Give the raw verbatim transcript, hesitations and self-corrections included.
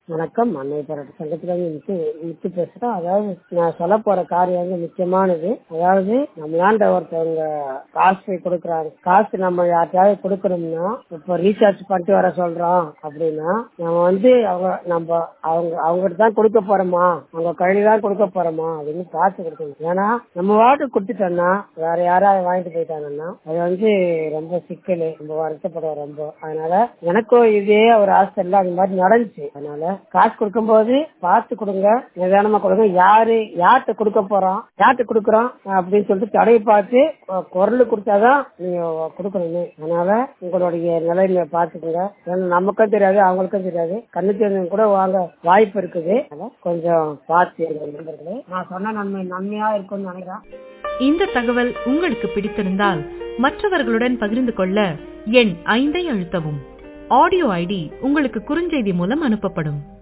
வணக்கம். அன்னை போராட்ட சங்கத்துல இருந்து முத்து முத்து பேசுறேன். அதாவது நான் சொல்ல போற காரியம் வந்து முக்கியமானது. அதாவது நம்மளாண்ட ஒருத்தவங்க காசு கொடுக்குறாங்க. காசு நம்ம யார்கிட்டயாவது கொடுக்கணும்னா, இப்ப ரீசார்ஜ் பண்ணிட்டு வர சொல்றோம் அப்படின்னா, நம்ம வந்து அவங்க நம்ம அவங்க அவங்ககிட்ட தான் கொடுக்க போறோமா, அவங்க கையில தான் கொடுக்க போறோமா அப்படின்னு பார்த்து கொடுக்கணும். ஏன்னா நம்ம வாட்டு கொடுத்துட்டோம்னா வேற யாராவது வாங்கிட்டு போயிட்டாங்கன்னா அது வந்து ரொம்ப சிக்கல், ரொம்ப வருத்தப்படுவோம் ரொம்ப. அதனால எனக்கும் இதே ஒரு ஆசை இல்லை, அது மாதிரி நடந்துச்சு. அதனால காசு கொடுக்கும் போது பார்த்து கொடுங்க, நிதானமா கொடுங்க. யாரு யார்கிட்ட கொடுக்க போறோம், யார்கிட்ட கொடுக்குறோம் அப்படின்னு சொல்லிட்டு தடையை பார்த்து குரல் கொடுத்தாதான் நீங்க கொடுக்கணுமே. அதனால உங்களுடைய நிலைமையை பார்த்துக்கோங்க. நமக்கும் தெரியாது, அவங்களுக்கும் தெரியாது, கண்ணு தெரிஞ்சவங்க கூட வாங்க வாய்ப்பு இருக்குது. கொஞ்சம் பார்த்து நண்பர்களே, நான் சொன்ன நன்மை நன்மையா இருக்கும்னு நினைக்கிறேன். இந்த தகவல் உங்களுக்கு பிடித்திருந்தால் மற்றவர்களுடன் பகிர்ந்து கொள்ள எண் ஐந்தை அழுத்தவும். ஆடியோ ஐடி உங்களுக்கு குறுஞ்செய்தி மூலம் அனுப்பப்படும்.